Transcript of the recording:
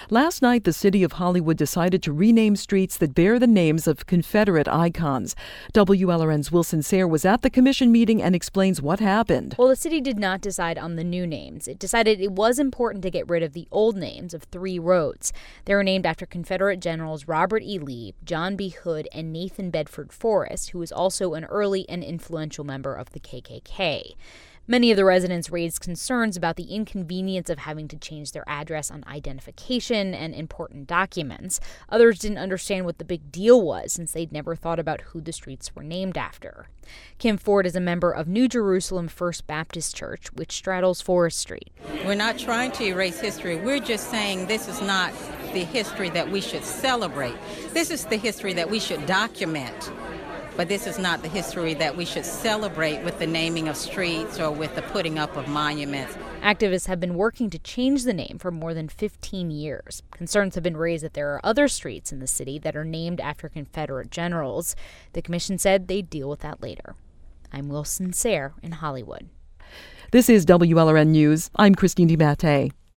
Last night, the city of Hollywood decided to rename streets that bear the names of Confederate icons. WLRN's Wilson Sayre was at the commission meeting and explains what happened. Well, the city did not decide on the new names. It decided it was important to get rid of the old names of 3 roads. They were named after Confederate generals Robert E. Lee, John B. Hood, and Nathan Bedford Forrest, who was also an early and influential member of the KKK. Many of the residents raised concerns about the inconvenience of having to change their address on identification and important documents. Others didn't understand what the big deal was, since they'd never thought about who the streets were named after. Kim Ford is a member of New Jerusalem First Baptist Church, which straddles Forest Street. We're not trying to erase history. We're just saying this is not the history that we should celebrate. This is the history that we should document. But this is not the history that we should celebrate with the naming of streets or with the putting up of monuments. Activists have been working to change the name for more than 15 years. Concerns have been raised that there are other streets in the city that are named after Confederate generals. The commission said they'd deal with that later. I'm Wilson Sayre in Hollywood. This is WLRN News. I'm Christine DiMattei.